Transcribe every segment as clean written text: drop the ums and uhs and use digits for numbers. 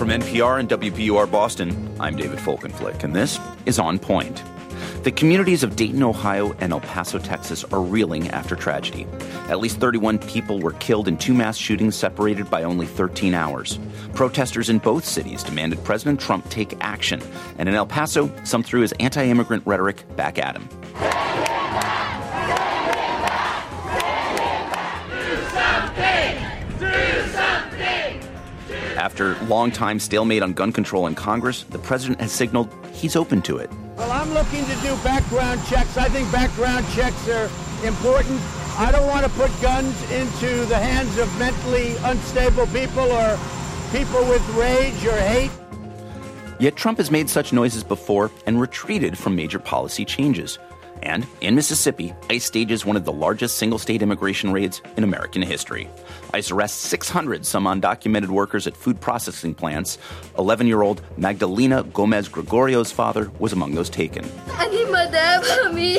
From NPR and WBUR Boston, I'm David Folkenflik, and this is On Point. The communities of Dayton, Ohio, and El Paso, Texas are reeling after tragedy. At least 31 people were killed in two mass shootings separated by only 13 hours. Protesters in both cities demanded President Trump take action. And in El Paso, some threw his anti-immigrant rhetoric back at him. After long-time stalemate on gun control in Congress, the president has signaled he's open to it. Well, I'm looking to do background checks. I think background checks are important. I don't want to put guns into the hands of mentally unstable people or people with rage or hate. Yet Trump has made such noises before and retreated from major policy changes. And in Mississippi, ICE stages one of the largest single-state immigration raids in American history. ICE arrests 600 some undocumented workers at food processing plants. 11-year-old Magdalena Gomez Gregorio's father was among those taken. I need my dad for me.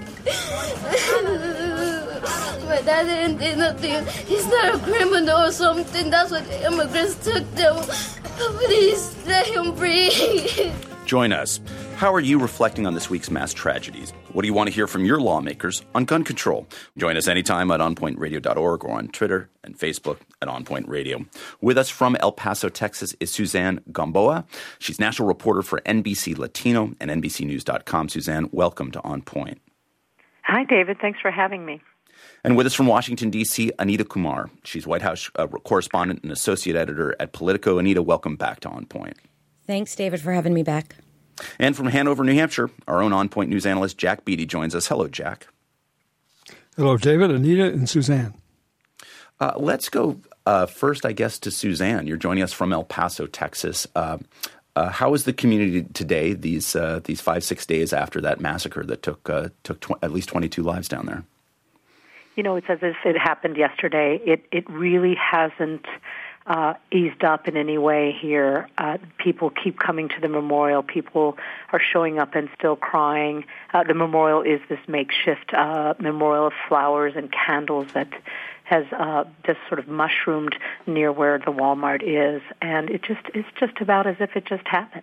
My dad didn't do nothing. He's not a criminal or something. That's what the immigrants took them. Please let him free. Join us. How are you reflecting on this week's mass tragedies? What do you want to hear from your lawmakers on gun control? Join us anytime at onpointradio.org or on Twitter and Facebook at On Point Radio. With us from El Paso, Texas is Suzanne Gamboa. She's national reporter for NBC Latino and NBCnews.com. Suzanne, welcome to On Point. Hi, David. Thanks for having me. And with us from Washington, D.C., Anita Kumar. She's White House correspondent and associate editor at Politico. Anita, welcome back to On Point. Thanks, David, for having me back. And from Hanover, New Hampshire, our own On Point news analyst, Jack Beatty, joins us. Hello, Jack. Hello, David, Anita, and Suzanne. Let's go first, I guess, to Suzanne. You're joining us from El Paso, Texas. How is the community today, these 5-6 days after that massacre that took at least 22 lives down there? You know, it's as if it happened yesterday. It really hasn't eased up in any way here. People keep coming to the memorial. People are showing up and still crying. The memorial is this makeshift memorial of flowers and candles that has just sort of mushroomed near where the Walmart is, and it's just about as if it just happened.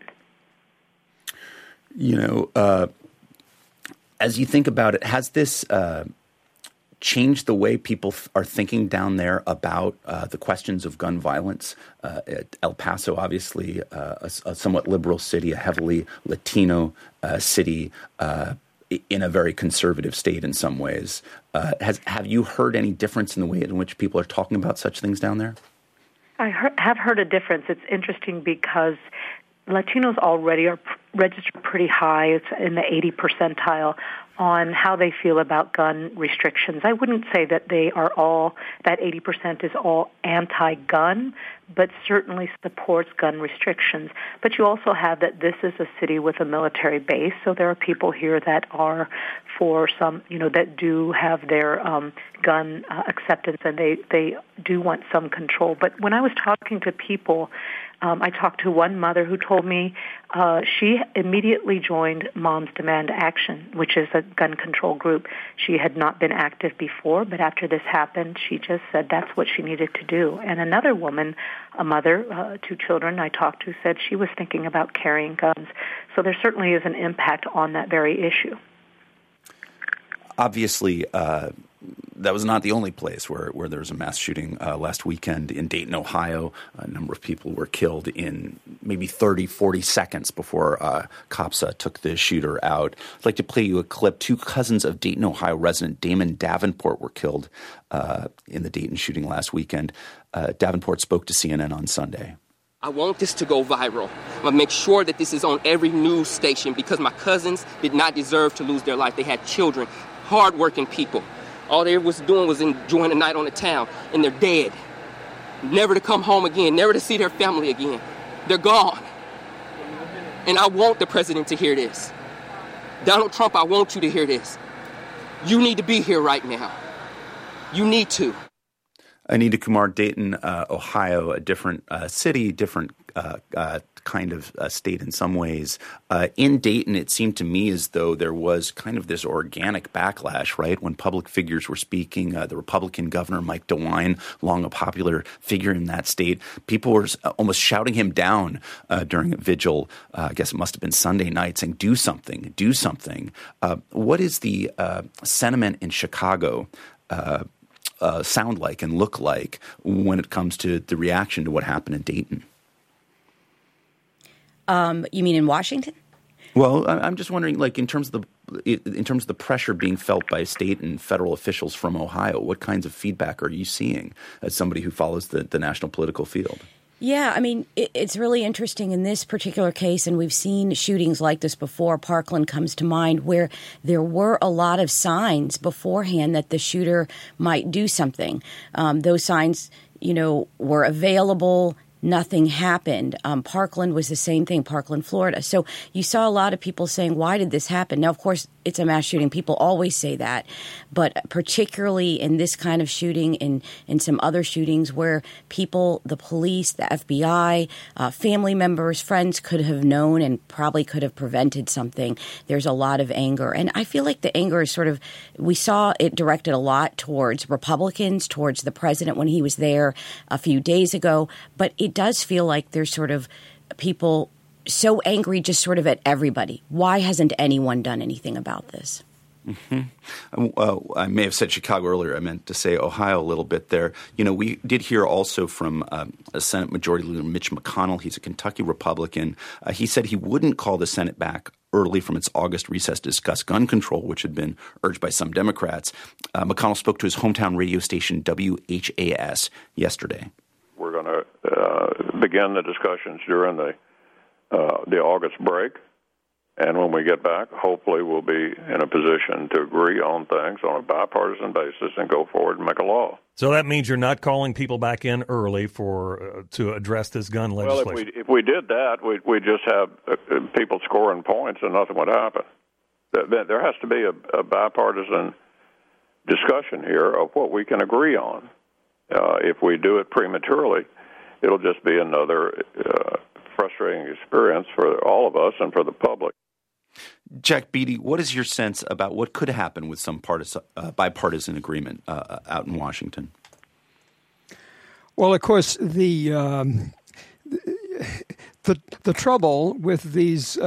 You know, as you think about it, has this changed the way people are thinking down there about the questions of gun violence? El Paso, obviously, a somewhat liberal city, a heavily Latino city, in a very conservative state in some ways. Have you heard any difference in the way in which people are talking about such things down there? I have heard a difference. It's interesting because Latinos already are registered pretty high. It's in the 80 percentile on how they feel about gun restrictions. I wouldn't say that they are all, that 80% is all anti-gun, but certainly supports gun restrictions. But you also have that this is a city with a military base, so there are people here that are for some, that do have their gun acceptance, and they do want some control. But when I was talking to people, I talked to one mother who told me she immediately joined Moms Demand Action, which is a gun control group. She had not been active before, but after this happened, she just said that's what she needed to do. And another woman, a mother, 2 children I talked to, said she was thinking about carrying guns. So there certainly is an impact on that very issue. Obviously, that was not the only place where there was a mass shooting last weekend in Dayton, Ohio. A number of people were killed in maybe 30, 40 seconds before cops took the shooter out. I'd like to play you a clip. 2 cousins of Dayton, Ohio resident Damon Davenport were killed in the Dayton shooting last weekend. Davenport spoke to CNN on Sunday. I want this to go viral. I'm going to make sure that this is on every news station because my cousins did not deserve to lose their life. They had children, hardworking people. All they was doing was enjoying the night on the town, and they're dead. Never to come home again, never to see their family again. They're gone. And I want the president to hear this. Donald Trump, I want you to hear this. You need to be here right now. You need to. Anita Kumar, Dayton, Ohio, a different city, different kind of state in some ways. In Dayton, it seemed to me as though there was kind of this organic backlash, right? When public figures were speaking, the Republican governor, Mike DeWine, long a popular figure in that state, people were almost shouting him down during a vigil. I guess it must have been Sunday night, saying, do something, do something. What is the sentiment in Chicago sound like and look like when it comes to the reaction to what happened in Dayton? You mean in Washington? Well, I'm just wondering, like, in terms of the pressure being felt by state and federal officials from Ohio, what kinds of feedback are you seeing as somebody who follows the national political field? Yeah, I mean, it's really interesting in this particular case, and we've seen shootings like this before. Parkland comes to mind, where there were a lot of signs beforehand that the shooter might do something. Those signs, were available. Nothing happened. Parkland was the same thing, Parkland, Florida. So you saw a lot of people saying, why did this happen? Now, of course, it's a mass shooting. People always say that. But particularly in this kind of shooting and in some other shootings where people, the police, the FBI, family members, friends could have known and probably could have prevented something, there's a lot of anger. And I feel like the anger is sort of, we saw it directed a lot towards Republicans, towards the president when he was there a few days ago. But it does feel like there's sort of people so angry just sort of at everybody. Why hasn't anyone done anything about this? Mm-hmm. I may have said Chicago earlier. I meant to say Ohio a little bit there. We did hear also from a Senate Majority Leader Mitch McConnell. He's a Kentucky Republican. He said he wouldn't call the Senate back early from its August recess to discuss gun control, which had been urged by some Democrats. McConnell spoke to his hometown radio station WHAS yesterday. We're going to begin the discussions during the August break, and when we get back, hopefully we'll be in a position to agree on things on a bipartisan basis and go forward and make a law. So that means you're not calling people back in early to address this gun legislation? Well, if we did that, we'd just have people scoring points and nothing would happen. There has to be a bipartisan discussion here of what we can agree on. If we do it prematurely, it'll just be another frustrating experience for all of us and for the public. Jack Beatty, what is your sense about what could happen with some bipartisan agreement out in Washington? Well, of course, the trouble with these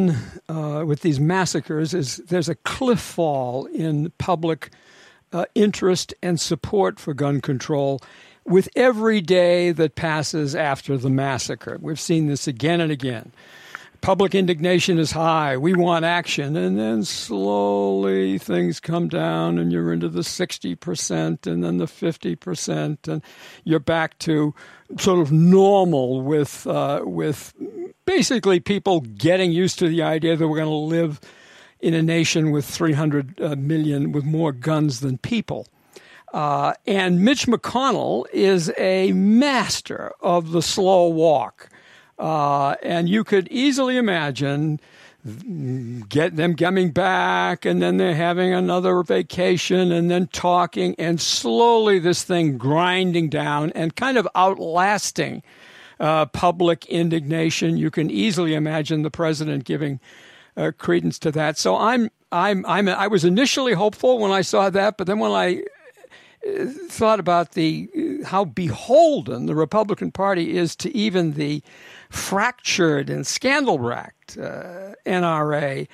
with these massacres is there's a cliff fall in public interest and support for gun control with every day that passes after the massacre. We've seen this again and again. Public indignation is high. We want action. And then slowly things come down and you're into the 60% and then the 50%. And you're back to sort of normal with basically people getting used to the idea that we're going to live in a nation with 300 million with more guns than people. And Mitch McConnell is a master of the slow walk. And you could easily imagine get them coming back and then they're having another vacation and then talking and slowly this thing grinding down and kind of outlasting public indignation. You can easily imagine the president giving credence to that. So I was initially hopeful when I saw that, but then when I thought about how beholden the Republican Party is to even the fractured and scandal-racked NRA,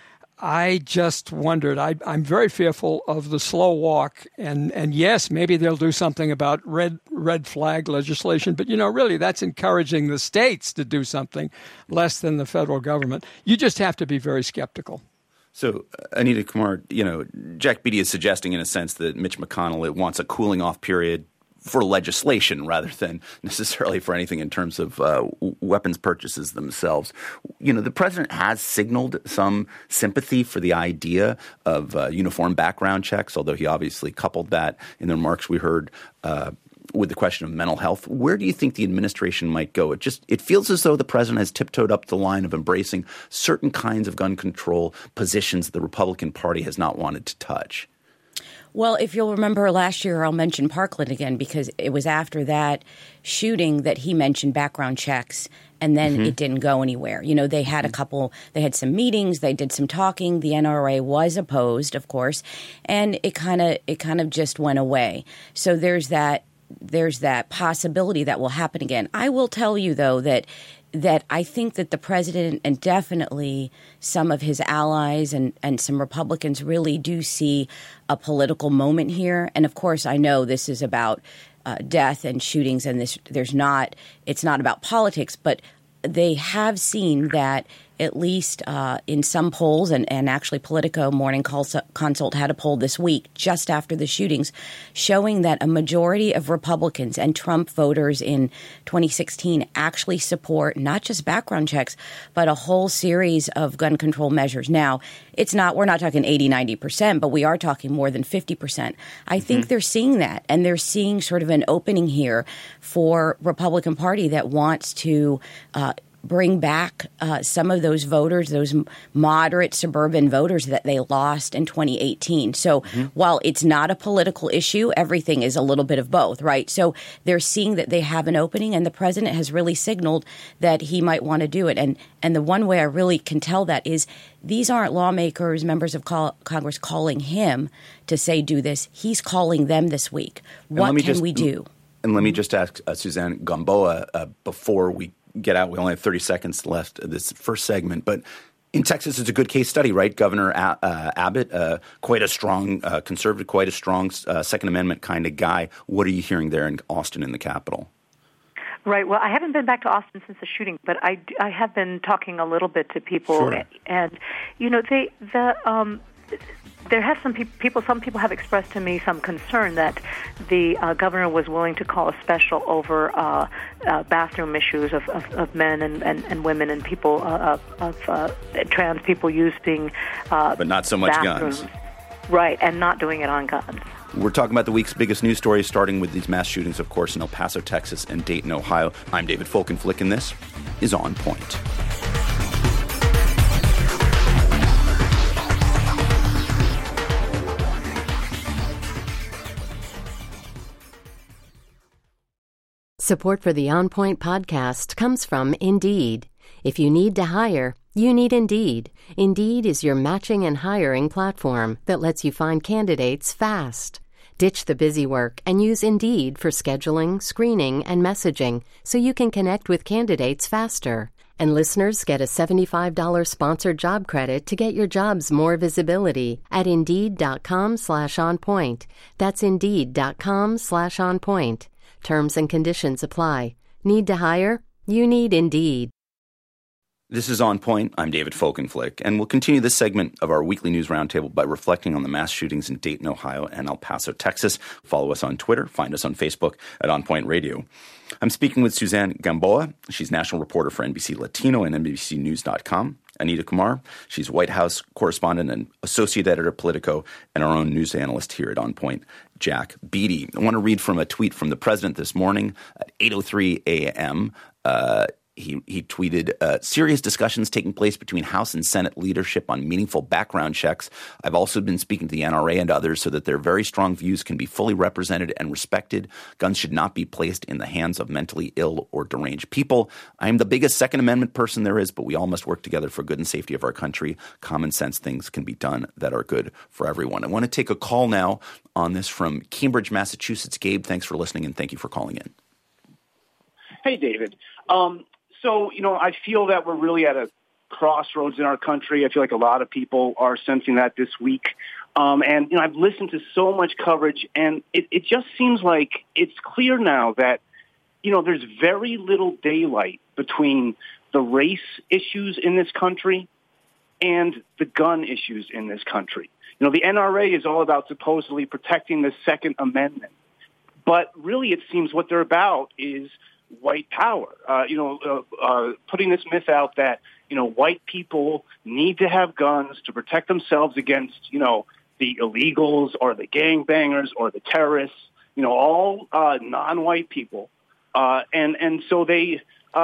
I just wondered. I'm very fearful of the slow walk, and yes, maybe they'll do something about red flag legislation, but really that's encouraging the states to do something less than the federal government. You just have to be very skeptical. So, Anita Kumar, Jack Beatty is suggesting in a sense that Mitch McConnell wants a cooling off period for legislation rather than necessarily for anything in terms of weapons purchases themselves. The president has signaled some sympathy for the idea of uniform background checks, although he obviously coupled that in the remarks we heard with the question of mental health. Where do you think the administration might go? It feels as though the president has tiptoed up the line of embracing certain kinds of gun control positions the Republican Party has not wanted to touch. Well, if you'll remember last year, I'll mention Parkland again because it was after that shooting that he mentioned background checks and then it didn't go anywhere. You know, they had they had some meetings, they did some talking. The NRA was opposed, of course, and it kind of just went away. So there's that possibility that will happen again. I will tell you, though, that I think that the president and definitely some of his allies and some Republicans really do see a political moment here. And of course, I know this is about death and shootings, and it's not about politics, but they have seen that at least in some polls, and actually Politico Morning Consult had a poll this week just after the shootings showing that a majority of Republicans and Trump voters in 2016 actually support not just background checks, but a whole series of gun control measures. Now, we're not talking 80, 90%, but we are talking more than 50%. I think they're seeing that, and they're seeing sort of an opening here for Republican Party that wants to bring back some of those voters, those moderate suburban voters that they lost in 2018. So while it's not a political issue, everything is a little bit of both, right? So they're seeing that they have an opening, and the president has really signaled that he might want to do it. And the one way I really can tell that is these aren't lawmakers, members of Congress calling him to say do this. He's calling them this week. What can we do? And let me just ask Suzanne Gamboa before we get out. We only have 30 seconds left of this first segment. But in Texas, it's a good case study, right? Governor Abbott, quite a strong conservative, quite a strong Second Amendment kind of guy. What are you hearing there in Austin in the Capitol? Right. Well, I haven't been back to Austin since the shooting, but I have been talking a little bit to people. Sure. And you know, there have some people have expressed to me some concern that the governor was willing to call a special over bathroom issues of men and women and people of trans people using but not so much bathrooms. Guns. Right, and not doing it on guns. We're talking about the week's biggest news stories, starting with these mass shootings, of course, in El Paso, Texas, and Dayton, Ohio. I'm David Folkenflik, and this is On Point. Support for the On Point podcast comes from Indeed. If you need to hire, you need Indeed. Indeed is your matching and hiring platform that lets you find candidates fast. Ditch the busy work and use Indeed for scheduling, screening, and messaging so you can connect with candidates faster. And listeners get a $75 sponsored job credit to get your jobs more visibility at Indeed.com/onpoint. That's Indeed.com/onpoint. Terms and conditions apply. Need to hire? You need Indeed. This is On Point. I'm David Folkenflik, and we'll continue this segment of our weekly news roundtable by reflecting on the mass shootings in Dayton, Ohio, and El Paso, Texas. Follow us on Twitter. Find us on Facebook at On Point Radio. I'm speaking with Suzanne Gamboa. She's national reporter for NBC Latino and NBCnews.com. Anita Kumar. She's White House correspondent and associate editor of Politico, and our own news analyst here at On Point, Jack Beatty. I want to read from a tweet from the president this morning at 8:03 a.m. He tweeted, serious discussions taking place between House and Senate leadership on meaningful background checks. I've also been speaking to the NRA and others so that their very strong views can be fully represented and respected. Guns should not be placed in the hands of mentally ill or deranged people. I am the biggest Second Amendment person there is, but we all must work together for good and safety of our country. Common sense things can be done that are good for everyone. I want to take a call now on this from Cambridge, Massachusetts. Gabe, thanks for listening and thank you for calling in. Hey, David. So, I feel that we're really at a crossroads in our country. I feel like a lot of people are sensing that this week. And I've listened to so much coverage, and it just seems like it's clear now that, there's very little daylight between the race issues in this country and the gun issues in this country. The NRA is all about supposedly protecting the Second Amendment. But really, it seems what they're about is white power, putting this myth out that, white people need to have guns to protect themselves against, the illegals or the gangbangers or the terrorists, all non-white people. And so they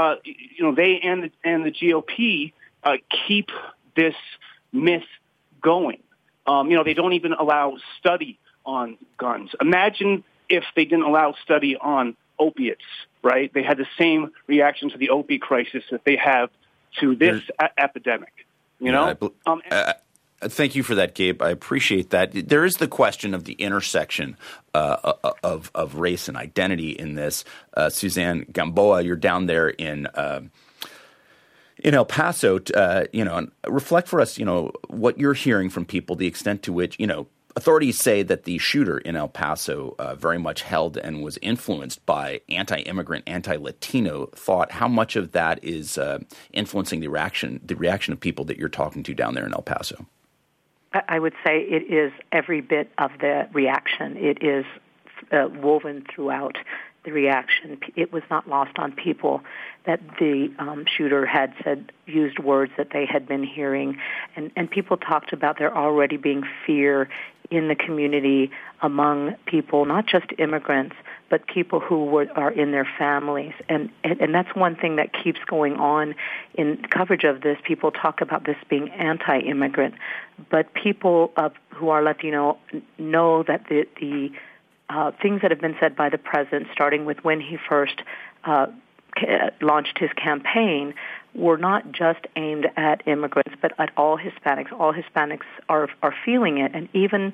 and the GOP keep this myth going. They don't even allow study on guns. Imagine if they didn't allow study on opiates, right? They had the same reaction to the opiate crisis that they have to this epidemic, you know? Thank you for that, Gabe. I appreciate that. There is the question of the intersection of race and identity in this. Suzanne Gamboa, you're down there in El Paso. And reflect for us, what you're hearing from people, the extent to which, authorities say that the shooter in El Paso very much held and was influenced by anti-immigrant, anti-Latino thought. How much of that is influencing the reaction of people that you're talking to down there in El Paso? I would say it is every bit of the reaction. It is woven throughout the reaction. It was not lost on people that the shooter had used words that they had been hearing, and people talked about there already being fear in the community among people, not just immigrants, but people who are in their families. And that's one thing that keeps going on in coverage of this. People talk about this being anti-immigrant, but people who are Latino know that the things that have been said by the president, starting with when he first launched his campaign, were not just aimed at immigrants, but at all Hispanics. All Hispanics are feeling it, and even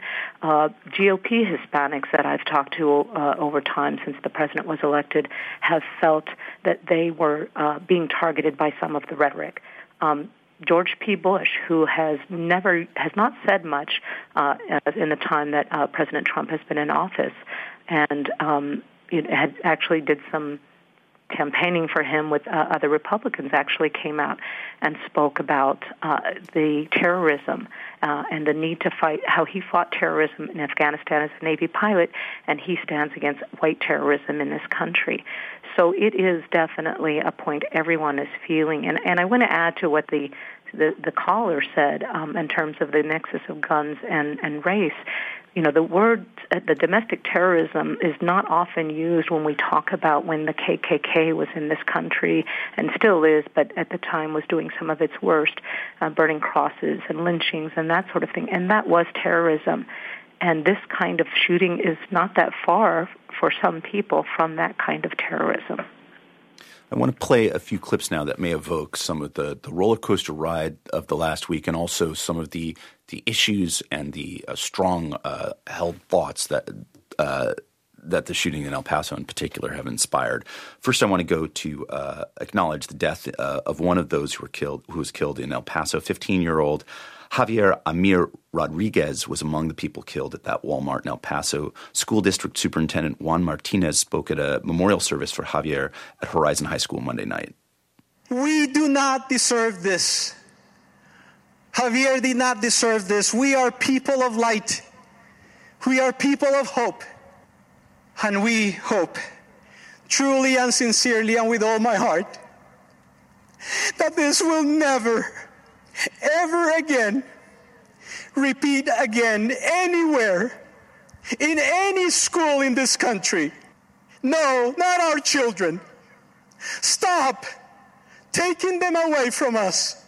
GOP Hispanics that I've talked to over time since the president was elected have felt that they were being targeted by some of the rhetoric. George P. Bush, who has not said much in the time that President Trump has been in office, and had actually did some campaigning for him with other Republicans, actually came out and spoke about the terrorism and the need to fight, how he fought terrorism in Afghanistan as a Navy pilot, and he stands against white terrorism in this country. So it is definitely a point everyone is feeling. And I want to add to what the caller said in terms of the nexus of guns and race. The word, the domestic terrorism is not often used when we talk about when the KKK was in this country, and still is, but at the time was doing some of its worst, burning crosses and lynchings and that sort of thing. And that was terrorism. And this kind of shooting is not that far for some people from that kind of terrorism. I want to play a few clips now that may evoke some of the roller coaster ride of the last week, and also some of the issues and the strong held thoughts that the shooting in El Paso in particular have inspired. First, I want to go to acknowledge the death of one of those who was killed in El Paso. 15-year-old Javier Amir Rodriguez was among the people killed at that Walmart in El Paso. School District Superintendent Juan Martinez spoke at a memorial service for Javier at Horizon High School Monday night. We do not deserve this. Javier did not deserve this. We are people of light. We are people of hope. And we hope, truly and sincerely and with all my heart, that this will never, ever again repeat again anywhere, in any school in this country. No, not our children. Stop taking them away from us.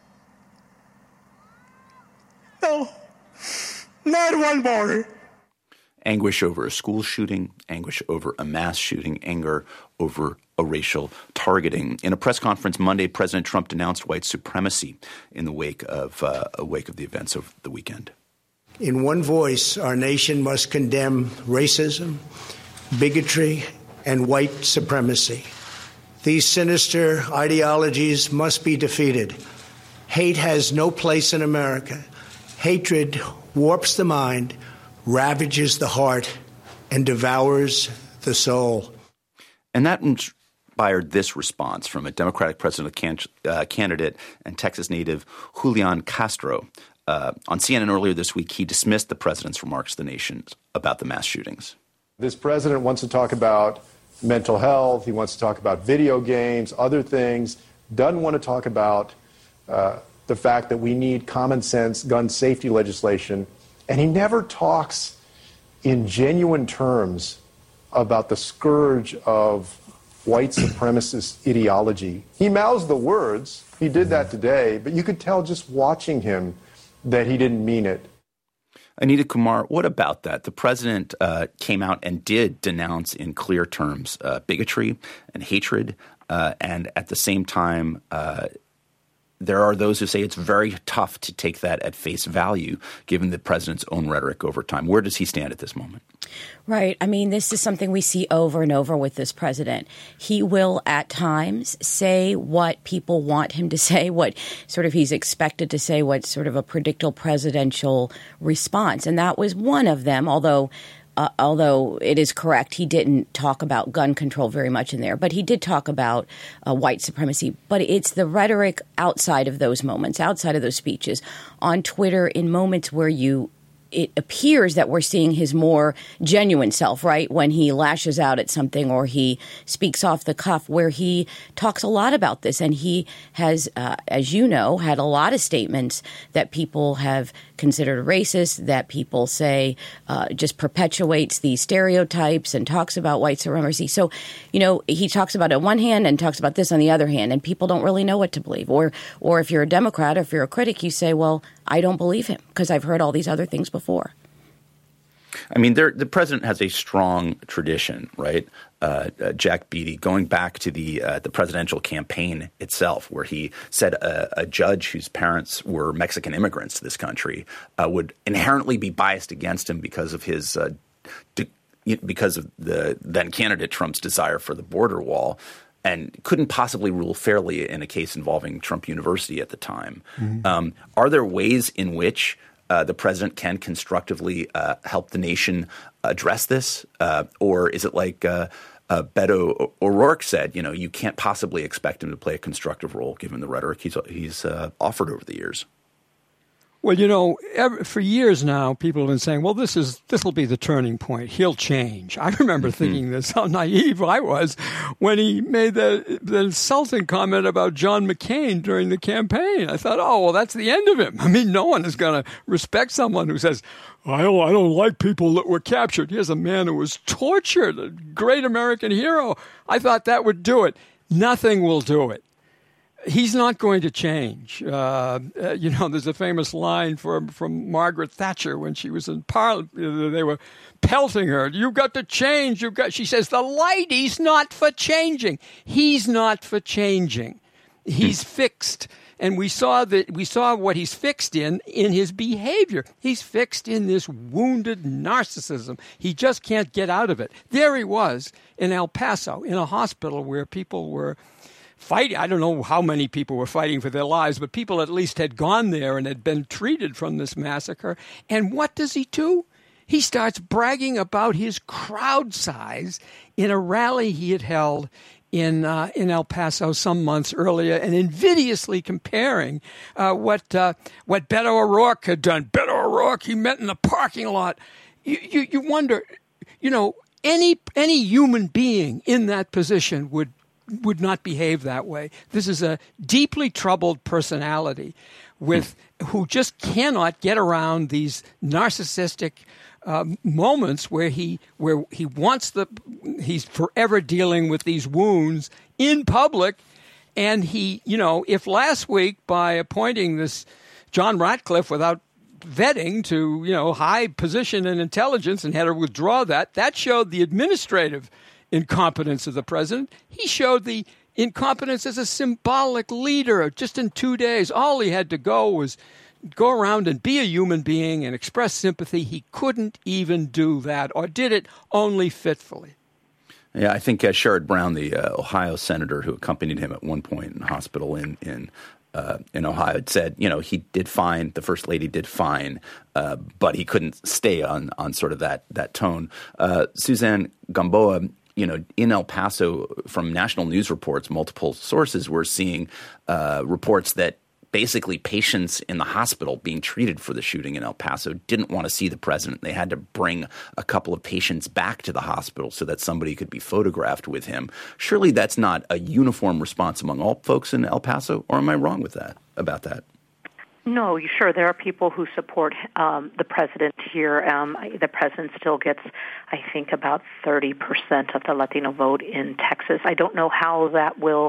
No, not one more. Anguish over a school shooting, anguish over a mass shooting, anger over a racial targeting. In a press conference Monday, President Trump denounced white supremacy in the wake of the events of the weekend. In one voice, our nation must condemn racism, bigotry, and white supremacy. These sinister ideologies must be defeated. Hate has no place in America. Hatred warps the mind, ravages the heart, and devours the soul. And that inspired this response from a Democratic presidential candidate and Texas native Julian Castro. On CNN earlier this week, he dismissed the president's remarks to the nation about the mass shootings. This president wants to talk about mental health. He wants to talk about video games, other things. Doesn't want to talk about the fact that we need common sense gun safety legislation. And he never talks in genuine terms about the scourge of white supremacist ideology. He mouths the words. He did that today, but you could tell just watching him that he didn't mean it. Anita Kumar, what about that? The president came out and did denounce in clear terms bigotry and hatred, and at the same time there are those who say it's very tough to take that at face value, given the president's own rhetoric over time. Where does he stand at this moment? Right. I mean, this is something we see over and over with this president. He will at times say what people want him to say, what sort of he's expected to say, what's sort of a predictable presidential response. And that was one of them, although it is correct, he didn't talk about gun control very much in there, but he did talk about white supremacy. But it's the rhetoric outside of those moments, outside of those speeches, on Twitter, in moments where it appears that we're seeing his more genuine self, right? When he lashes out at something or he speaks off the cuff, where he talks a lot about this. And he has, as you know, had a lot of statements that people have considered racist, that people say just perpetuates these stereotypes and talks about white supremacy. So, he talks about it on one hand and talks about this on the other hand, and people don't really know what to believe. Or if you're a Democrat or if you're a critic, you say, well, I don't believe him because I've heard all these other things before. I mean, the president has a strong tradition, right? Jack Beatty, going back to the presidential campaign itself, where he said a judge whose parents were Mexican immigrants to this country would inherently be biased against him because of his because of the then candidate Trump's desire for the border wall, and couldn't possibly rule fairly in a case involving Trump University at the time. Mm-hmm. Are there ways in which the president can constructively help the nation address this? Or is it like Beto O'Rourke said, you can't possibly expect him to play a constructive role given the rhetoric he's offered over the years? Well, for years now, people have been saying, well, this will be the turning point. He'll change. I remember thinking this, how naive I was when he made the insulting comment about John McCain during the campaign. I thought, oh, well, that's the end of him. I mean, no one is going to respect someone who says, I don't like people that were captured. Here's a man who was tortured, a great American hero. I thought that would do it. Nothing will do it. He's not going to change. There's a famous line from Margaret Thatcher when she was in Parliament. They were pelting her. You've got to change. She says, the lady's not for changing. He's not for changing. He's fixed. And we saw what he's fixed in his behavior. He's fixed in this wounded narcissism. He just can't get out of it. There he was in El Paso, in a hospital where people were fighting. I don't know how many people were fighting for their lives, but people at least had gone there and had been treated from this massacre. And what does he do? He starts bragging about his crowd size in a rally he had held in El Paso some months earlier, and invidiously comparing what Beto O'Rourke had done. Beto O'Rourke, he met in the parking lot. You wonder, any human being in that position would not behave that way. This is a deeply troubled personality who just cannot get around these narcissistic moments where he's forever dealing with these wounds in public. And if last week by appointing this John Ratcliffe without vetting to, high position in intelligence and had to withdraw that showed the administrative incompetence of the president. He showed the incompetence as a symbolic leader. Just in 2 days, all he had to go was go around and be a human being and express sympathy. He couldn't even do that, or did it only fitfully. Yeah, I think Sherrod Brown, the Ohio senator who accompanied him at one point in the hospital in Ohio, had said, he did fine, the First Lady did fine, but he couldn't stay on sort of that tone. Suzanne Gamboa, in El Paso, from national news reports, multiple sources were seeing reports that basically patients in the hospital being treated for the shooting in El Paso didn't want to see the president. They had to bring a couple of patients back to the hospital so that somebody could be photographed with him. Surely that's not a uniform response among all folks in El Paso, or am I wrong about that? No, sure. There are people who support the president here. The president still gets, I think, about 30% of the Latino vote in Texas. I don't know how that will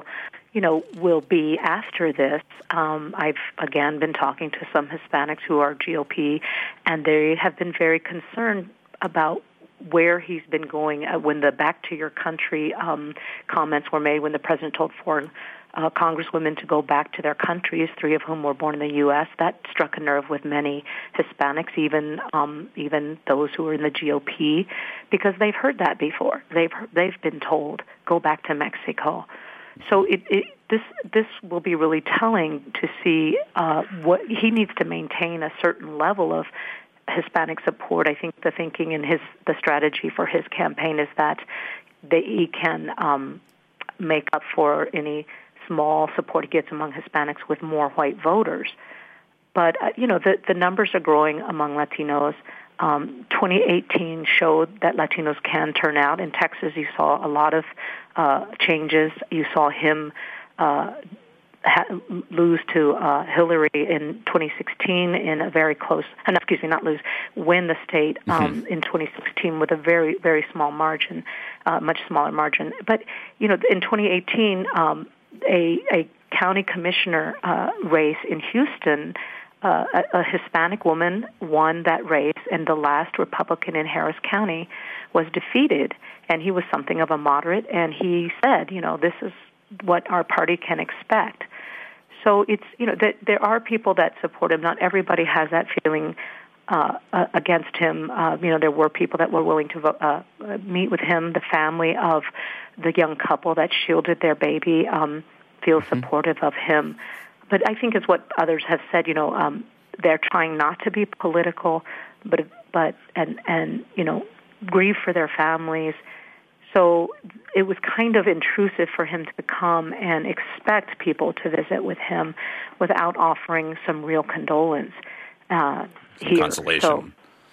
will be after this. I've, again, been talking to some Hispanics who are GOP, and they have been very concerned about where he's been going when the back to your country comments were made, when the president told four congresswomen to go back to their countries, 3 of whom were born in the U.S. That struck a nerve with many Hispanics, even those who are in the GOP, because they've heard that before. They've been told, go back to Mexico. So this will be really telling to see what he needs to maintain a certain level of Hispanic support. I think the thinking in the strategy for his campaign is that he can make up for any small support he gets among Hispanics with more white voters. But the numbers are growing among Latinos. 2018 showed that Latinos can turn out. In Texas, you saw a lot of changes. You saw him lose to Hillary in 2016 in a very close, win the state in 2016 with a very, very small margin, much smaller margin. But, in 2018, a county commissioner race in Houston, a Hispanic woman won that race, and the last Republican in Harris County was defeated. And he was something of a moderate, and he said, this is what our party can expect. So it's, there are people that support him. Not everybody has that feeling against him. There were people that were willing to meet with him. The family of the young couple that shielded their baby feels supportive of him. But I think it's what others have said. They're trying not to be political, but grieve for their families. So it was kind of intrusive for him to come and expect people to visit with him without offering some real condolence here. Consolation. So,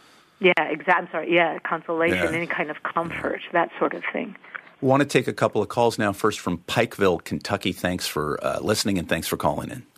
consolation, any kind of comfort, that sort of thing. Want to take a couple of calls now. First from Pikeville, Kentucky. Thanks for listening and thanks for calling in.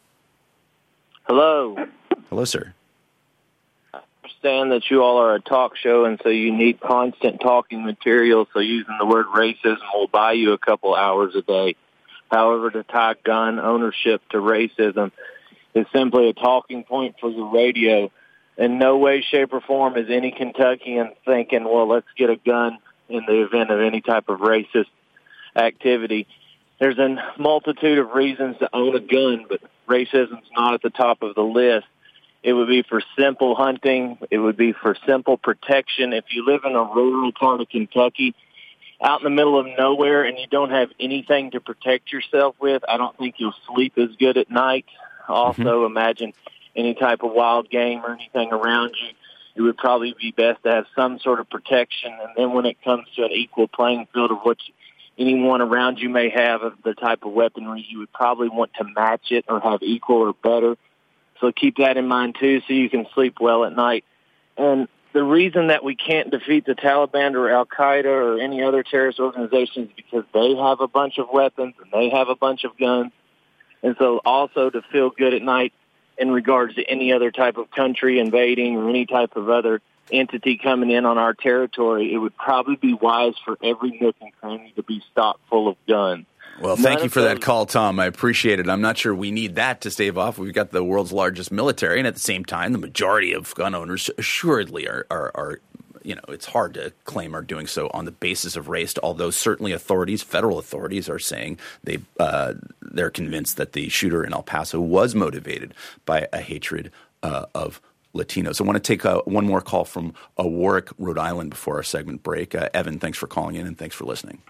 Hello. Hello, sir. I understand that you all are a talk show, and so you need constant talking material, so using the word racism will buy you a couple hours a day. However, to tie gun ownership to racism is simply a talking point for the radio. In no way, shape, or form is any Kentuckian thinking, well, let's get a gun in the event of any type of racist activity. There's a multitude of reasons to own a gun, but racism's not at the top of the list. It would be for simple hunting. It would be for simple protection. If you live in a rural part of Kentucky, out in the middle of nowhere, and you don't have anything to protect yourself with, I don't think you'll sleep as good at night. Also, imagine any type of wild game or anything around you. It would probably be best to have some sort of protection. And then when it comes to an equal playing field of what anyone around you may have of the type of weaponry, you would probably want to match it or have equal or better. So keep that in mind, too, so you can sleep well at night. And the reason that we can't defeat the Taliban or Al-Qaeda or any other terrorist organization is because they have a bunch of weapons and they have a bunch of guns. And so also to feel good at night in regards to any other type of country invading or any type of other entity coming in on our territory, it would probably be wise for every nook and cranny to be stocked full of guns. Well, thank you for that call, Tom. I appreciate it. I'm not sure we need that to stave off. We've got the world's largest military, and at the same time, the majority of gun owners assuredly are it's hard to claim are doing so on the basis of race, although certainly federal authorities are saying they're convinced that the shooter in El Paso was motivated by a hatred of Latinos. I want to take one more call from Warwick, Rhode Island before our segment break. Evan, thanks for calling in and thanks for listening.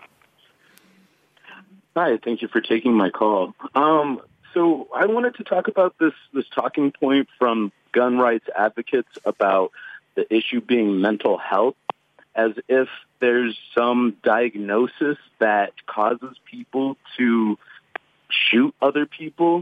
Hi, thank you for taking my call. So I wanted to talk about this talking point from gun rights advocates about the issue being mental health, as if there's some diagnosis that causes people to shoot other people.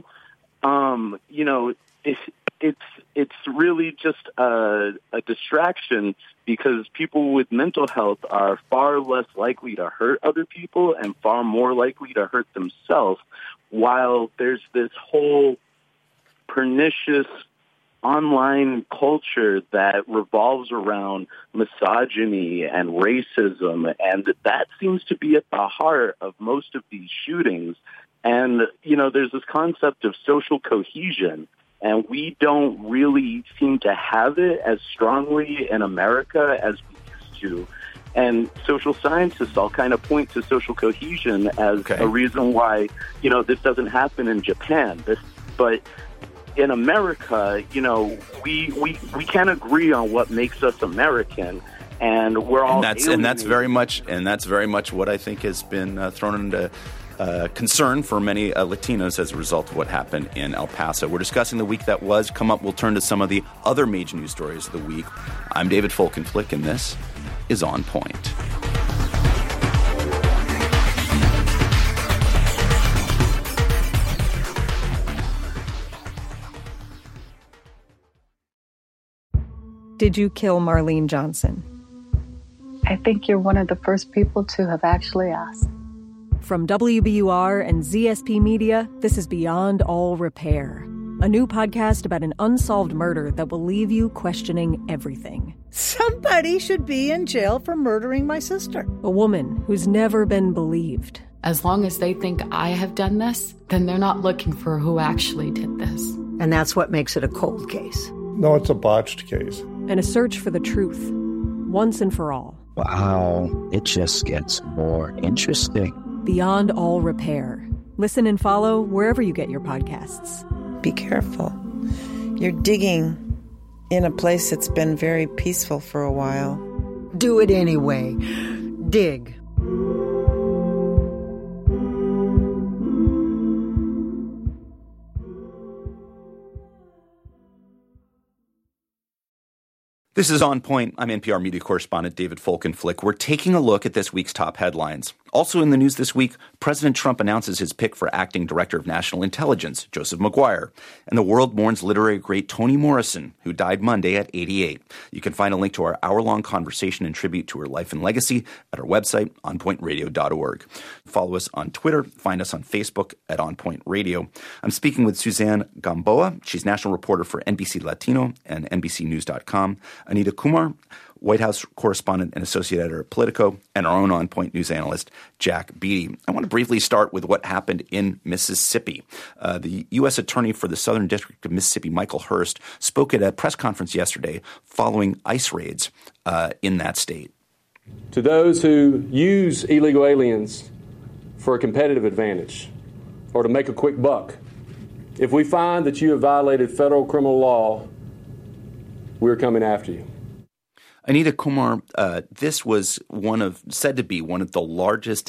It's really just a distraction, because people with mental health are far less likely to hurt other people and far more likely to hurt themselves, while there's this whole pernicious online culture that revolves around misogyny and racism, and that seems to be at the heart of most of these shootings. And, there's this concept of social cohesion, and we don't really seem to have it as strongly in America as we used to. And social scientists all kind of point to social cohesion as a reason why, this doesn't happen in Japan. But in America, we can't agree on what makes us American, and we're all that's very much what I think has been thrown into concern for many Latinos as a result of what happened in El Paso. We're discussing the week that was. Come up, we'll turn to some of the other major news stories of the week. I'm David Folkenflik, and this is On Point. Did you kill Marlene Johnson? I think you're one of the first people to have actually asked. From WBUR and ZSP Media, this is Beyond All Repair, a new podcast about an unsolved murder that will leave you questioning everything. Somebody should be in jail for murdering my sister. A woman who's never been believed. As long as they think I have done this, then they're not looking for who actually did this. And that's what makes it a cold case. No, it's a botched case. And a search for the truth, once and for all. Wow, it just gets more interesting. Beyond All Repair. Listen and follow wherever you get your podcasts. Be careful. You're digging in a place that's been very peaceful for a while. Do it anyway. Dig. This is On Point. I'm NPR media correspondent David Folkenflik. We're taking a look at this week's top headlines. Also in the news this week, President Trump announces his pick for acting director of national intelligence, Joseph Maguire. And the world mourns literary great Toni Morrison, who died Monday at 88. You can find a link to our hour-long conversation and tribute to her life and legacy at our website, onpointradio.org. Follow us on Twitter. Find us on Facebook at On Point Radio. I'm speaking with Suzanne Gamboa. She's national reporter for NBC Latino and NBCnews.com. Anita Kumar, White House correspondent and associate editor at Politico, and our own On Point news analyst, Jack Beatty. I want to briefly start with what happened in Mississippi. The U.S. Attorney for the Southern District of Mississippi, Michael Hurst, spoke at a press conference yesterday following ICE raids in that state. To those who use illegal aliens for a competitive advantage or to make a quick buck, if we find that you have violated federal criminal law, we're coming after you. Anita Kumar, this was said to be one of the largest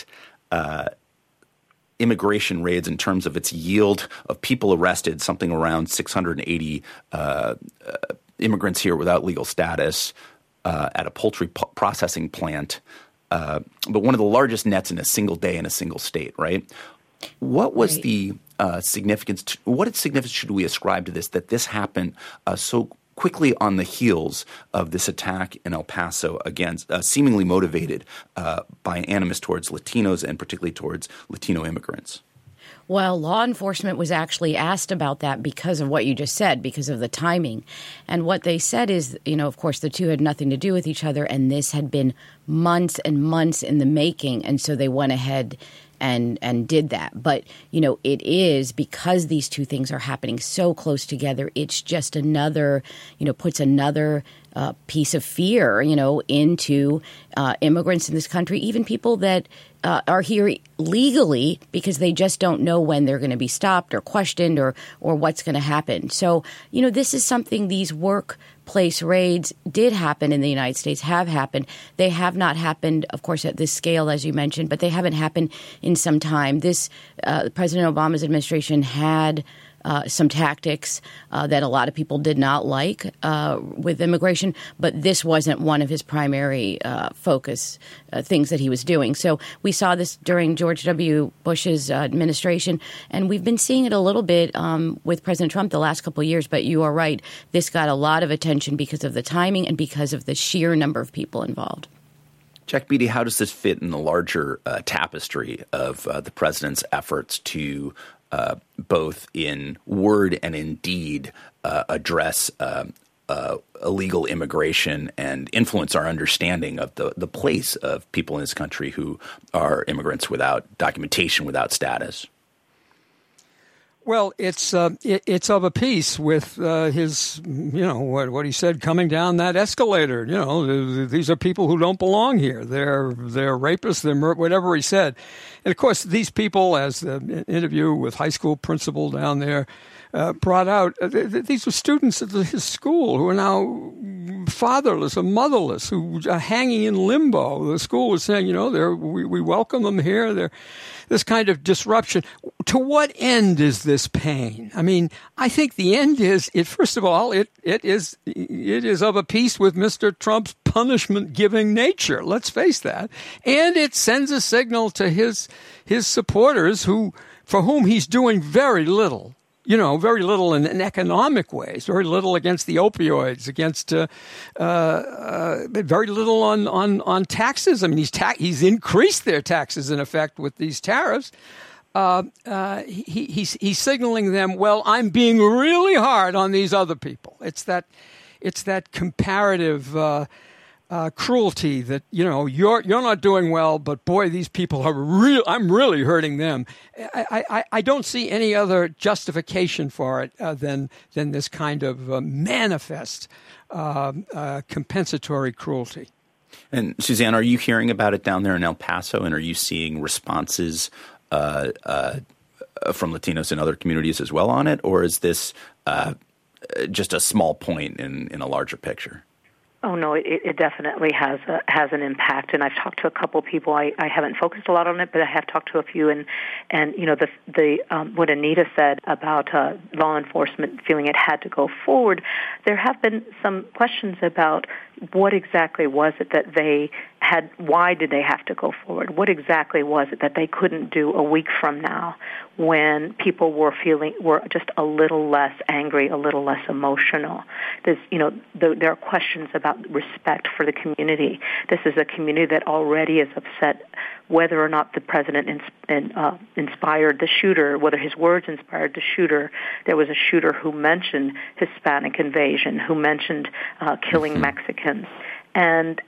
immigration raids in terms of its yield of people arrested, something around 680 immigrants here without legal status at a poultry processing plant, but one of the largest nets in a single day in a single state, right? What was the significance? What significance should we ascribe to this, that this happened so quickly on the heels of this attack in El Paso, against seemingly motivated by animus towards Latinos and particularly towards Latino immigrants? Well, law enforcement was actually asked about that because of what you just said, because of the timing. And what they said is, of course, the two had nothing to do with each other, and this had been months and months in the making. And so they went ahead and did that. But, it is because these two things are happening so close together, it's just another, puts another piece of fear, into immigrants in this country, even people that are here legally, because they just don't know when they're going to be stopped or questioned or what's going to happen. So, this is something, these workplace raids did happen in the United States, have happened. They have not happened, of course, at this scale, as you mentioned, but they haven't happened in some time. This President Obama's administration had some tactics that a lot of people did not like with immigration, but this wasn't one of his primary focus things that he was doing. So we saw this during George W. Bush's administration, and we've been seeing it a little bit with President Trump the last couple of years, but you are right. This got a lot of attention because of the timing and because of the sheer number of people involved. Jack Beatty, how does this fit in the larger tapestry of the president's efforts to both in word and in deed address illegal immigration and influence our understanding of the place of people in this country who are immigrants without documentation, without status? Well, it's of a piece with his, what he said coming down that escalator. These are people who don't belong here. They're rapists. They're whatever he said. And of course, these people, as the interview with high school principal down there brought out, these were students at his school who are now fatherless or motherless, who are hanging in limbo. The school was saying, we welcome them here. They're this kind of disruption. To what end is this pain? I mean, I think the end is first of all, it is of a piece with Mr. Trump's punishment-giving nature. Let's face that, and it sends a signal to his supporters for whom he's doing very little. Very little in economic ways, very little against the opioids, against very little on taxes. I mean, he's increased their taxes in effect with these tariffs. He's signaling them, well, I'm being really hard on these other people. It's that comparative cruelty that you're not doing well, but boy, these people are real. I'm really hurting them. I don't see any other justification for it than this kind of manifest compensatory cruelty. And Suzanne, are you hearing about it down there in El Paso, and are you seeing responses from Latinos in other communities as well on it, or is this just a small point in a larger picture? Oh, no, it definitely has an impact. And I've talked to a couple of people. I haven't focused a lot on it, but I have talked to a few. And the what Anita said about law enforcement feeling it had to go forward, there have been some questions about what exactly was it that they had, why did they have to go forward? What exactly was it that they couldn't do a week from now when people were just a little less angry, a little less emotional? There are questions about respect for the community. This is a community that already is upset whether or not the president inspired the shooter, whether his words inspired the shooter. There was a shooter who mentioned Hispanic invasion, who mentioned killing Mexicans. And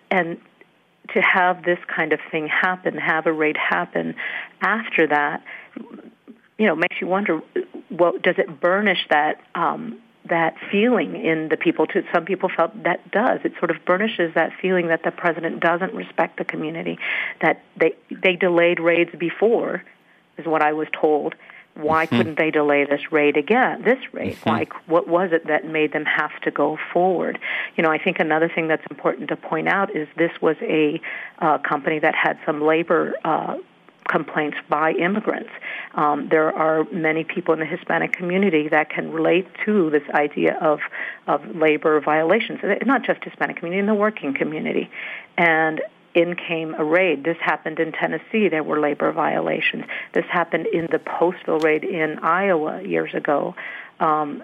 to have this kind of thing happen, have a raid happen after that, makes you wonder, well, does it burnish that feeling in the people? Some people felt that does. It sort of burnishes that feeling that the president doesn't respect the community, that they delayed raids before, is what I was told. Why couldn't they delay this raid again? What was it that made them have to go forward? I think another thing that's important to point out is this was a company that had some labor complaints by immigrants. There are many people in the Hispanic community that can relate to this idea of labor violations. Not just Hispanic community, in the working community. And in came a raid. This happened in Tennessee. There were labor violations. This happened in the postal raid in Iowa years ago. And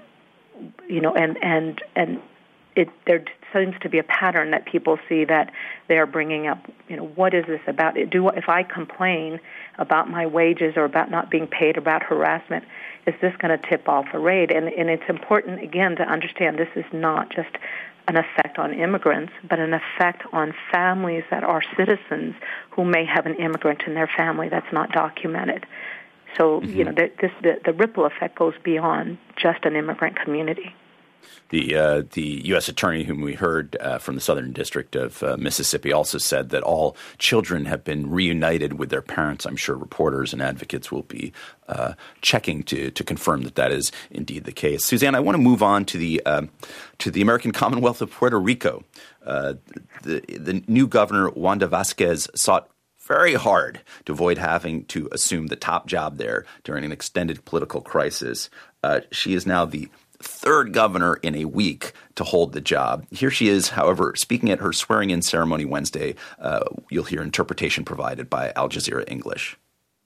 there seems to be a pattern that people see that they are bringing up. What is this about? If I complain about my wages or about not being paid, about harassment, is this going to tip off a raid? And it's important again to understand this is not just an effect on immigrants, but an effect on families that are citizens who may have an immigrant in their family that's not documented. So, the ripple effect goes beyond just an immigrant community. The U.S. attorney whom we heard from the Southern District of Mississippi also said that all children have been reunited with their parents. I'm sure reporters and advocates will be checking to confirm that is indeed the case. Suzanne, I want to move on to the American Commonwealth of Puerto Rico. The new governor, Wanda Vasquez, sought very hard to avoid having to assume the top job there during an extended political crisis. She is now the third governor in a week to hold the job. Here she is, however, speaking at her swearing-in ceremony Wednesday. You'll hear interpretation provided by Al Jazeera English.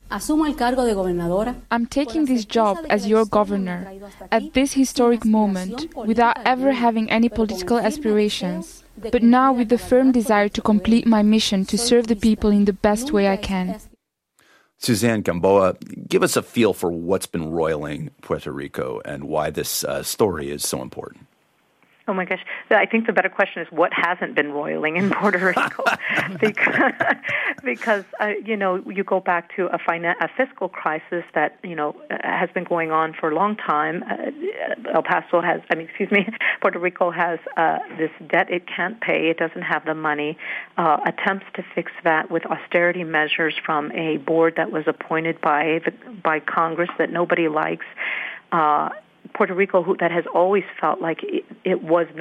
I'm taking this job as your governor at this historic moment without ever having any political aspirations, but now with the firm desire to complete my mission to serve the people in the best way I can. Suzanne Gamboa, give us a feel for what's been roiling Puerto Rico and why this story is so important. Oh my gosh! I think the better question is what hasn't been roiling in Puerto Rico, because you go back to a fiscal crisis that has been going on for a long time. Puerto Rico has this debt it can't pay. It doesn't have the money. Attempts to fix that with austerity measures from a board that was appointed by Congress that nobody likes. Puerto Rico, that has always felt like felt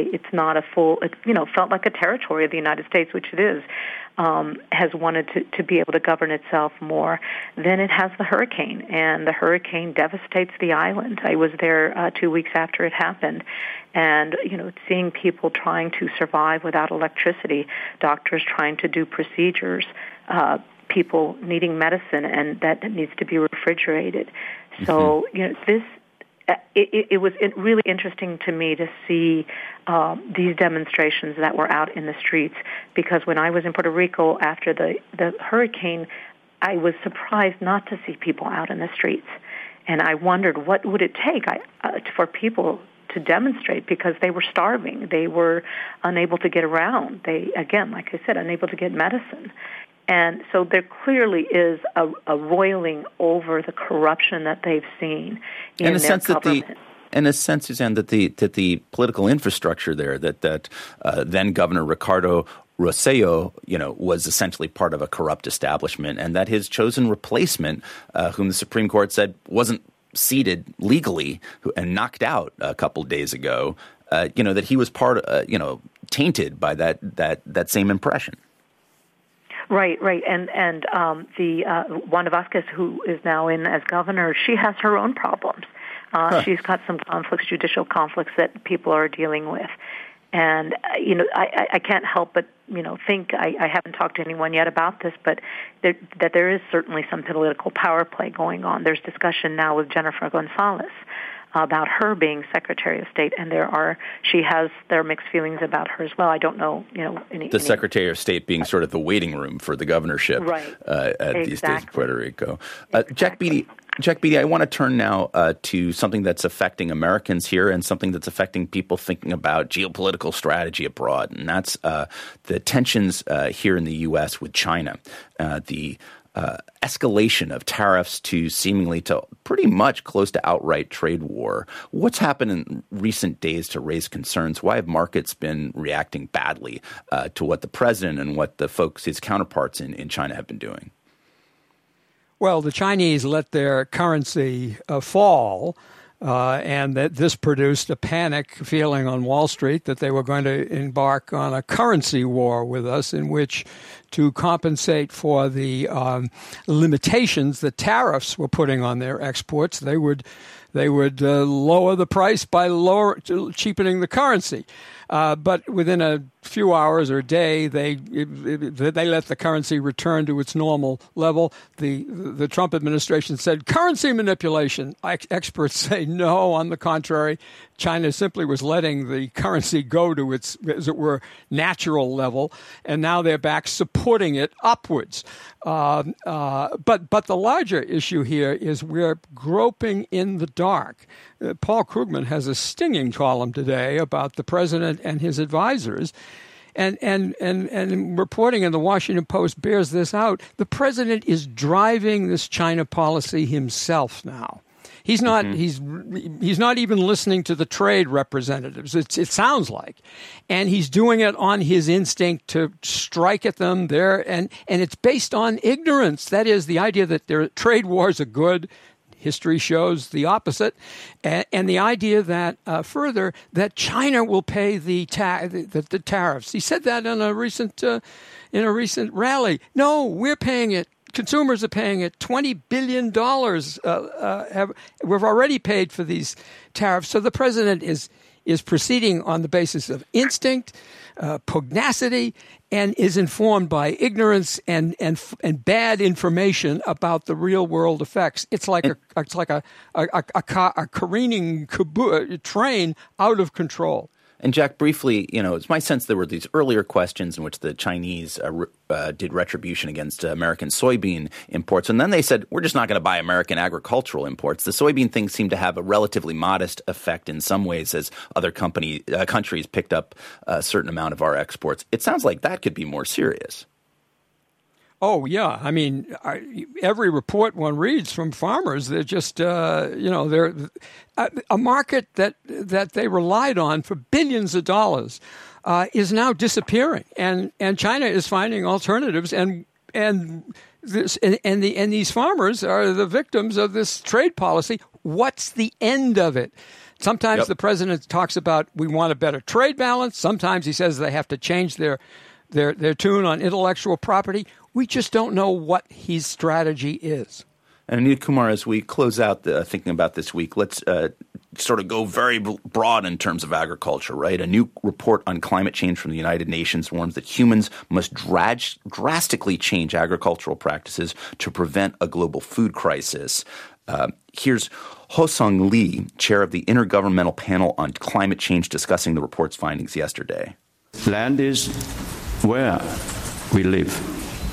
like a territory of the United States, which it is, has wanted to be able to govern itself more. Then it has the hurricane, and the hurricane devastates the island. I was there 2 weeks after it happened, and seeing people trying to survive without electricity, doctors trying to do procedures, people needing medicine, and that needs to be refrigerated. So this. It was really interesting to me to see these demonstrations that were out in the streets, because when I was in Puerto Rico after the hurricane, I was surprised not to see people out in the streets. And I wondered, what would it take for people to demonstrate, because they were starving. They were unable to get around. They, again, like I said, unable to get medicine. And so there clearly is a roiling over the corruption that they've seen in their government. In a sense, Suzanne, that the political infrastructure there, that then Governor Ricardo Rosselló, was essentially part of a corrupt establishment, and that his chosen replacement, whom the Supreme Court said wasn't seated legally and knocked out a couple days ago, that he was tainted by that same impression. Right, and the Wanda Vázquez, who is now in as governor, she has her own problems. She's got some conflicts, judicial conflicts that people are dealing with, and I can't help but think I haven't talked to anyone yet about this, but that there is certainly some political power play going on. There's discussion now with Jennifer González about her being Secretary of State, and there are mixed feelings about her as well. I don't know, the Secretary of State being sort of the waiting room for the governorship these days of Puerto Rico. Jack Beatty, I want to turn now to something that's affecting Americans here and something that's affecting people thinking about geopolitical strategy abroad, and that's the tensions here in the U.S. with China. The escalation of tariffs to seemingly to pretty much close to outright trade war. What's happened in recent days to raise concerns? Why have markets been reacting badly to what the president and what his counterparts in China have been doing? Well, the Chinese let their currency fall, and that this produced a panic feeling on Wall Street that they were going to embark on a currency war with us, in which, to compensate for the limitations that tariffs were putting on their exports, they would lower the price by cheapening the currency. But within a few hours or a day, they let the currency return to its normal level. The Trump administration said currency manipulation. Experts say no. On the contrary, China simply was letting the currency go to its, as it were, natural level, and now they're back supporting it upwards. But the larger issue here is we're groping in the dark. Paul Krugman has a stinging column today about the president and his advisors. And reporting in the Washington Post bears this out. The president is driving this China policy himself now. He's not. Mm-hmm. He's not even listening to the trade representatives. It sounds like, and he's doing it on his instinct to strike at them there, and it's based on ignorance. That is, the idea that their trade wars are good. History shows the opposite, and the idea that further that China will pay the tariffs. He said that in a recent rally. No, we're paying it. Consumers are paying it. $20 billion we've already paid for these tariffs. So the president is proceeding on the basis of instinct, pugnacity, and is informed by ignorance and bad information about the real world effects. It's like a careening train out of control. And Jack, briefly, it's my sense there were these earlier questions in which the Chinese did retribution against American soybean imports. And then they said, we're just not going to buy American agricultural imports. The soybean thing seemed to have a relatively modest effect in some ways as other countries picked up a certain amount of our exports. It sounds like that could be more serious. Oh, yeah. I mean, every report one reads from farmers, they're just, they're a market that they relied on for billions of dollars is now disappearing. And China is finding alternatives. And these farmers are the victims of this trade policy. What's the end of it? Sometimes the president talks about we want a better trade balance. Sometimes he says they have to change their tune on intellectual property. We just don't know what his strategy is. And Anita Kumar, as we close out thinking about this week, let's sort of go very broad in terms of agriculture, right? A new report on climate change from the United Nations warns that humans must drastically change agricultural practices to prevent a global food crisis. Here's Ho-Sung Lee, chair of the Intergovernmental Panel on Climate Change, discussing the report's findings yesterday. Land is where we live.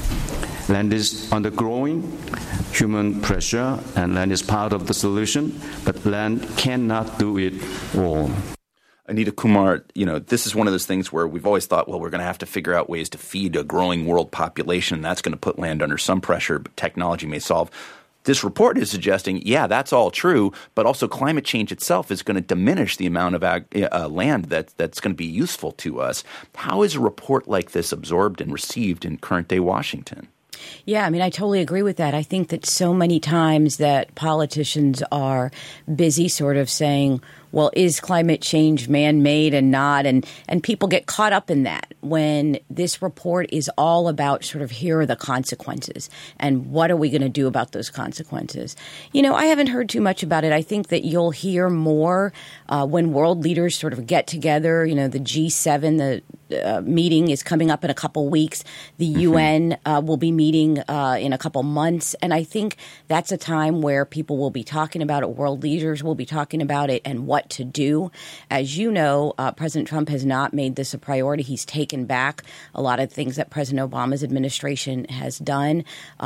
Land is undergoing human pressure, and land is part of the solution, but land cannot do it all. Anita Kumar, this is one of those things where we've always thought, well, we're going to have to figure out ways to feed a growing world population, and that's going to put land under some pressure, but technology may solve. This report is suggesting, yeah, that's all true, but also climate change itself is going to diminish the amount of land that's going to be useful to us. How is a report like this absorbed and received in current-day Washington? Yeah, I mean, I totally agree with that. I think that so many times that politicians are busy sort of saying, well, is climate change man-made and not? And people get caught up in that when this report is all about sort of here are the consequences and what are we going to do about those consequences? I haven't heard too much about it. I think that you'll hear more when world leaders sort of get together. The G7, the meeting is coming up in a couple weeks. The UN will be meeting in a couple months. And I think that's a time where people will be talking about it. World leaders will be talking about it and what to do. As you know, President Trump has not made this a priority. He's taken back a lot of things that President Obama's administration has done.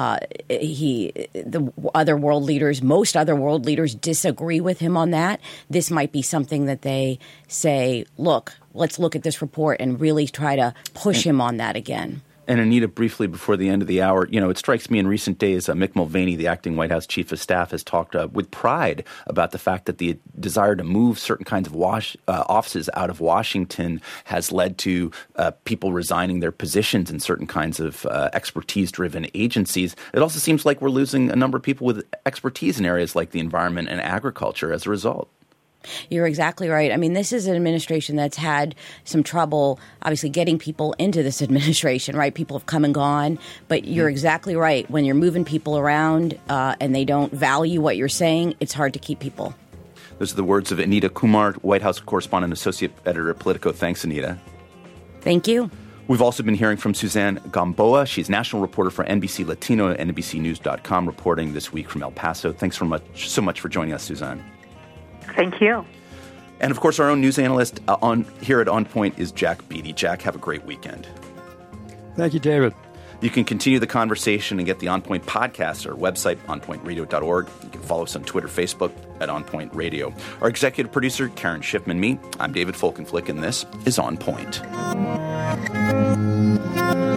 Most other world leaders disagree with him on that. This might be something that they say, look, let's look at this report and really try to push him on that again. And Anita, briefly before the end of the hour, it strikes me in recent days, Mick Mulvaney, the acting White House chief of staff, has talked with pride about the fact that the desire to move certain kinds of offices out of Washington has led to people resigning their positions in certain kinds of expertise-driven agencies. It also seems like we're losing a number of people with expertise in areas like the environment and agriculture as a result. You're exactly right. I mean, this is an administration that's had some trouble, obviously, getting people into this administration, right? People have come and gone. But you're exactly right. When you're moving people around and they don't value what you're saying, it's hard to keep people. Those are the words of Anita Kumar, White House correspondent, associate editor at Politico. Thanks, Anita. Thank you. We've also been hearing from Suzanne Gamboa. She's national reporter for NBC Latino and NBCnews.com, reporting this week from El Paso. Thanks so much for joining us, Suzanne. Thank you. And, of course, our own news analyst here at On Point is Jack Beatty. Jack, have a great weekend. Thank you, David. You can continue the conversation and get the On Point podcast at our website, onpointradio.org. You can follow us on Twitter, Facebook at On Point Radio. Our executive producer, Karen Schiffman, I'm David Folkenflik, and this is On Point.